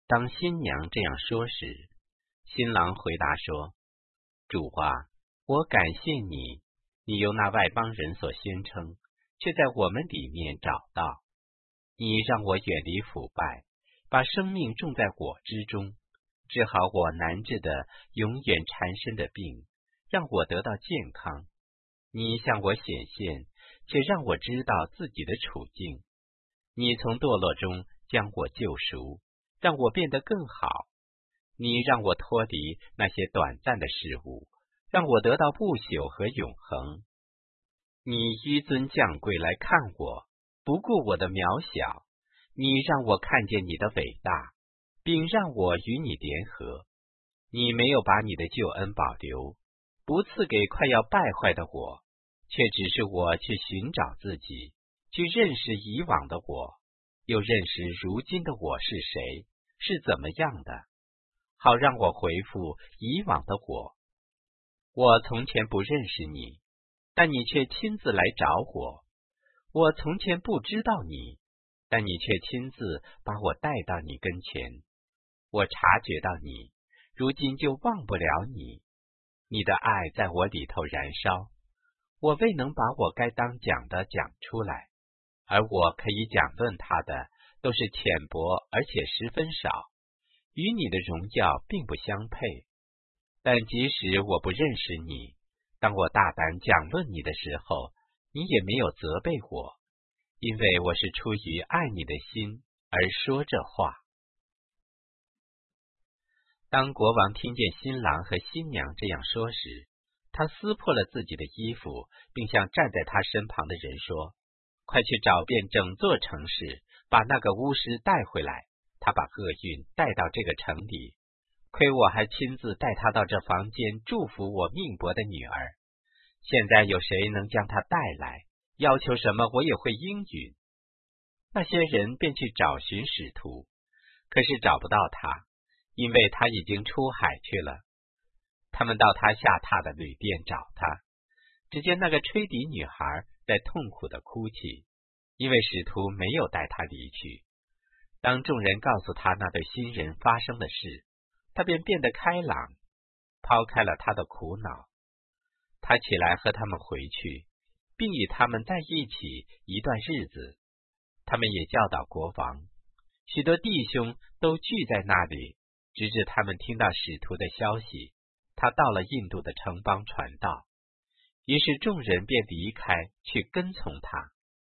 当新娘这样说时，新郎回答说：主啊，我感谢你，你由那外邦人所宣称，却在我们里面找到。你让我远离腐败，把生命种在我之中，治好我难治的永远缠身的病，让我得到健康。你向我显现，却让我知道自己的处境。你从堕落中将我救赎，让我变得更好。你让我脱离那些短暂的事物，让我得到不朽和永恒。你纡尊降贵来看我，不顾我的渺小。你让我看见你的伟大，并让我与你联合。你没有把你的救恩保留，不赐给快要败坏的我，却只是我去寻找自己，去认识以往的我，又认识如今的我是谁，是怎么样的，好让我回复以往的我。我从前不认识你，但你却亲自来找我。我从前不知道你，但你却亲自把我带到你跟前。我察觉到你，如今就忘不了你。你的爱在我里头燃烧，我未能把我该当讲的讲出来，而我可以讲论他的，都是浅薄而且十分少，与你的荣耀并不相配。但即使我不认识你，当我大胆讲论你的时候，你也没有责备我，因为我是出于爱你的心而说这话。当国王听见新郎和新娘这样说时，他撕破了自己的衣服，并向站在他身旁的人说：快去找遍整座城市，把那个巫师带回来。他把厄运带到这个城里，亏我还亲自带他到这房间祝福我命薄的女儿。现在有谁能将他带来，要求什么我也会应允。那些人便去找寻使徒，可是找不到他，因为他已经出海去了。他们到他下榻的旅店找他，只见那个吹笛女孩在痛苦地哭泣，因为使徒没有带他离去。当众人告诉他那对新人发生的事，他便变得开朗，抛开了他的苦恼。他起来和他们回去，并与他们在一起一段日子。他们也教导国王，许多弟兄都聚在那里，直至他们听到使徒的消息，他到了印度的城邦传道。于是众人便离开，去跟从他。